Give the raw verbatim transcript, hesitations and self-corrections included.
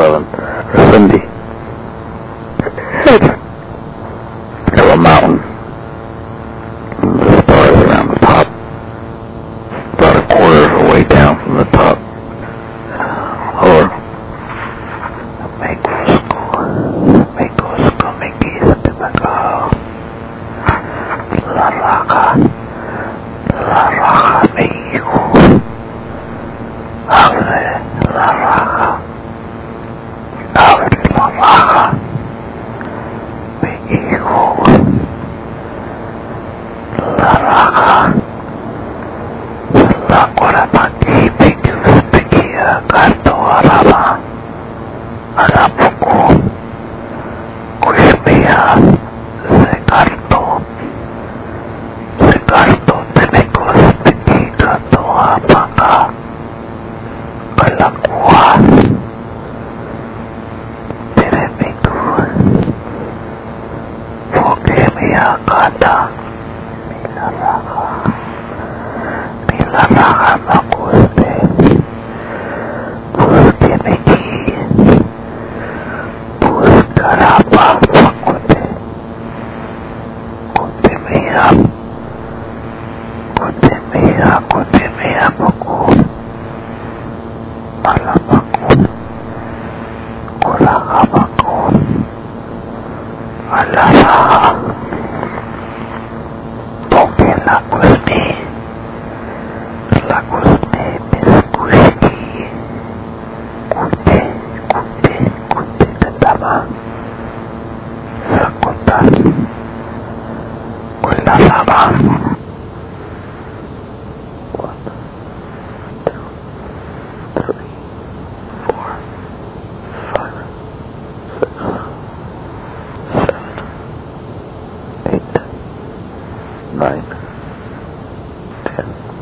eleven, or Cindy, of a mountain, and the stars around the top, about a quarter of the way down from the top, or Mexico, Mexico, Mexico, La Raja, La Raja, Mexico, abre la raja, abre la raja, Mexico, La Raja, La Guarapaki, Mexico, Pequia, Carto, Araba, Arapuco, Cuishmea, Secarto, Secarto, Temecos, Pequica, Toa, Paca, Calacua, Teremetu, Foquemea, Cata, Mila Raja, Mila Raja, Macuste, Pusquemequi, Puscarapa, Facute, Cutemea, Cutemea, Cutemea, Pocu, Malamacu, Colagabacu, Alaraja, Toque la Custe, la Custe, Pescushki, Cute, Cute, Cute, Tetama, Sakuta, Kulalaba. One, two, three, four, five, six, seven, eight, nine, ten.